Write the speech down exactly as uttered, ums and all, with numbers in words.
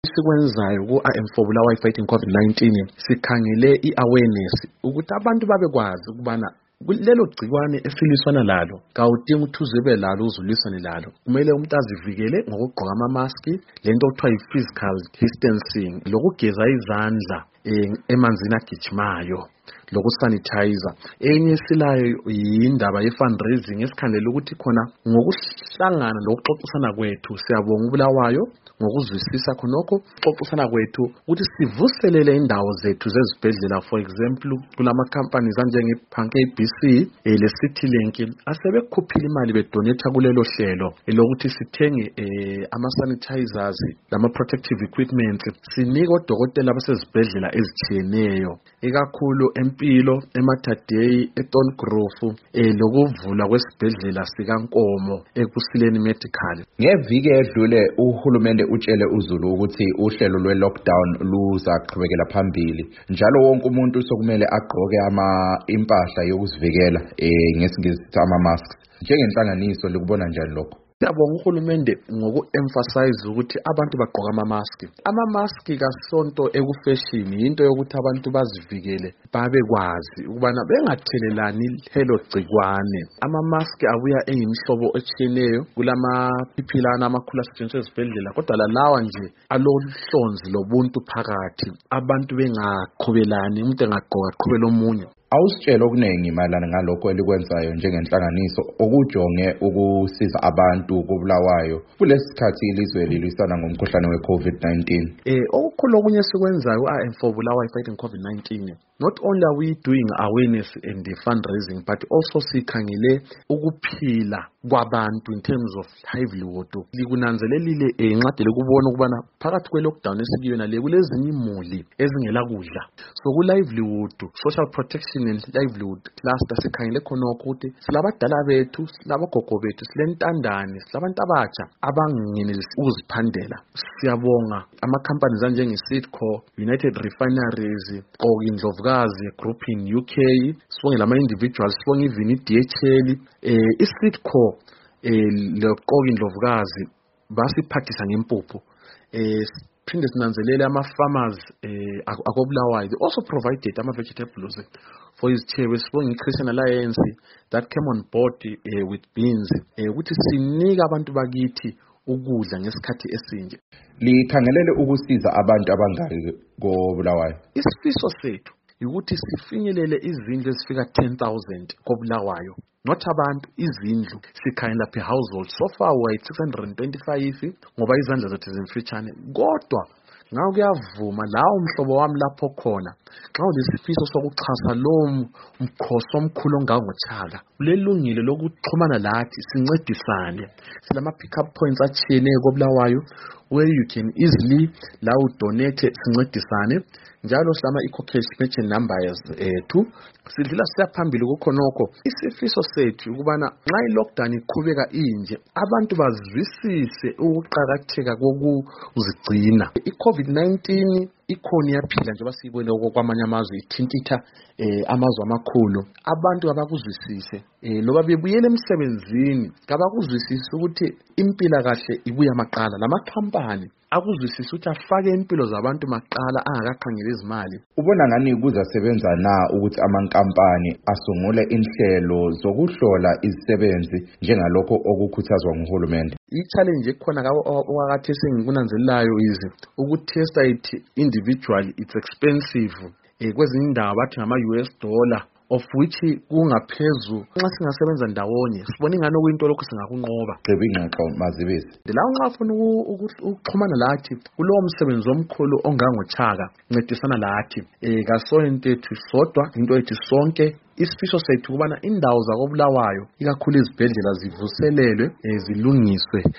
Sikwenzayo ku-I am for Bulawayo Fighting COVID nineteen sikhangele i-awareness ukuthi abantu babekwazi ukubana lelo gciwane esiliswana lalo kawudingi ukuthi uzebe lalo uzulwisane lalo. Kumele umuntu azivikele ngokugqoka ama-maski, lento okuthiwa yi-physical distancing, lokugeza izandla emanzini agijimayo, lokusanitizer. Enye silayo yindaba ye-fundraising esikhandela ukuthi khona ngokuhlangana lokuxoxisana kwethu siyabonga uBulawayo ngokuzwisisa khonokho xoxisana kwethu ukuthi sivuselele indawo zethu zezibhedlela. For example, kulama companies anjenge Panke B C le CityLink asebekhuphile imali bedonate kulelo hlelo elokuthi sithenge ama sanitizers lama protective equipment sinika odokotela basezibhedlela ezitshiyeneyo ikakhulu empilo eMatadei eTongrove lokuvula kwesibhedlela sikaNkomo eKusileni Medical. Ngeviki edlule uhulumende utshele uZulu ukuthi uhlelo lwe-lockdown luzaqhubekela phambili, njalo wonke umuntu sokumele agqoke ama impahla yokuzivikela eh ngesingisi ama-masks. Njengenhlanganiso likubona njani lokho? Siyabonga uhulumende ngoku-emphasize ukuthi abantu bagqoka ama-maski. Ama-maski kasonto ekufashion into yokuthi abantu bazivikele babekwazi ukubana bengathelelani lelo gcikwane. Ama-maski abuya eyimihlobo etshiyeneyo, kulama-phiphilana amakhulu asetshenziswa ezibhedlela, kodwa lawa nje alohlonzi lobuntu phakathi, abantu bengaqhubelani, umuntu engagqoka aqhubele omunye. Awusitshela okuningi mayelana ngalokho elikwenzayo njengenhlanganiso okujonge ukusiza abantu koBulawayo kulesi sikhathi ilizwe lilwisana ngomkhuhlane we-COVID nineteen. Eh okukhulu okunye sikwenzayo I am for Bulawayo Fighting COVID nineteen. Not only are we doing awareness and the fundraising, but also sikhangele ukuphila kwabantu in terms of livelihood. Likunanzelelile enqadele kubona ukubana phakathi kwe-lockdown esikuyona le kulezinye imuli ezingela kudla. So ku livelihood, social protection and livelihood cluster sikhangele khonokho ukuthi silabadala bethu, silabogogo bethu, silentandane, silabantu abatsha abangenelisi ukuziphandela. Siyabonga ama companies anjenge Sidco, United Refineries, Qoki Group in U K, sibonge lama individuals, sibonge even i-D H L, eh iSidco eh leqoki Ndlovukazi basiphathisa ngempuphu. Eh phinde sinanzelele ama farmers eh akoBulawayo. They also provided ama vegetables for his chair. Sibonge iChristian Alliance that came on board eh, with beans eh ukuthi sinika abantu bakithi ukudla ngesikhathi esinje. Likhangelele ukusiza abantu abangaki koBulawayo. Isifiso sethu ukuthi sifinyelele izindlu ezifika ten thousand koBulawayo, not abantu, izindlu sikhangela per household. So far we are six hundred twenty-five ngoba izandla zethu zimfitshane, kodwa ngawo kuyavuma lawo umhlobo wami lapho khona xa ulesifiso sokuxhasa lo mkhosi omkhulu ongangoTshaka ulelungile lokuxhumana lathi sincedisane. Silama pick up points atshiyeneyo koBulawayo where you can easily la udonate sincedisane, njalo silama eco-cash merchant numbers ethu sidlula siyaphambili kukhonokho. Isifiso sethu ukubana nxa i-lockdown iqhubeka inje abantu bazwisise ukuqhakatheka kokuzigcina. I-COVID nineteen ikhona iyaphila njengoba siyibone kwamanye amazwe ithintitha eh amazwe amakhulu. Abantu abakuzwisise eh loba bebuyele emsebenzini kabakuzwisise ukuthi impila kahle ibuya maqala. Lama company akuzwisise ukuthi afake impilo zabantu maqala angakakhangela izimali. Ubona ngani kuzasebenza na ukuthi amankampani asungule inhlelo zokuhlola izisebenzi njengalokho okukhuthazwa nguhulumende? I-challenge ekhona kwakathi sengikunanzelelayo izi ukutesta it individual it's expensive. Eh kwezinye indawo bathi ngama U S dollar of which kungaphezulu. Nxa singasebenza ndawonye sibona ingane okuyinto lokho singakunqoba. Gceba ingxoxo mazibisi. La ungafuna ukuxhumana lathi kulowo msebenzi omkhulu ongangoTshaka ncedisana lathi. Eh kasoyente ethu sodwa into ethi sonke. Isifiso sethu kubana indawo zakoBulawayo ikakhulu izibhedlela zivuselelwe zilungiswe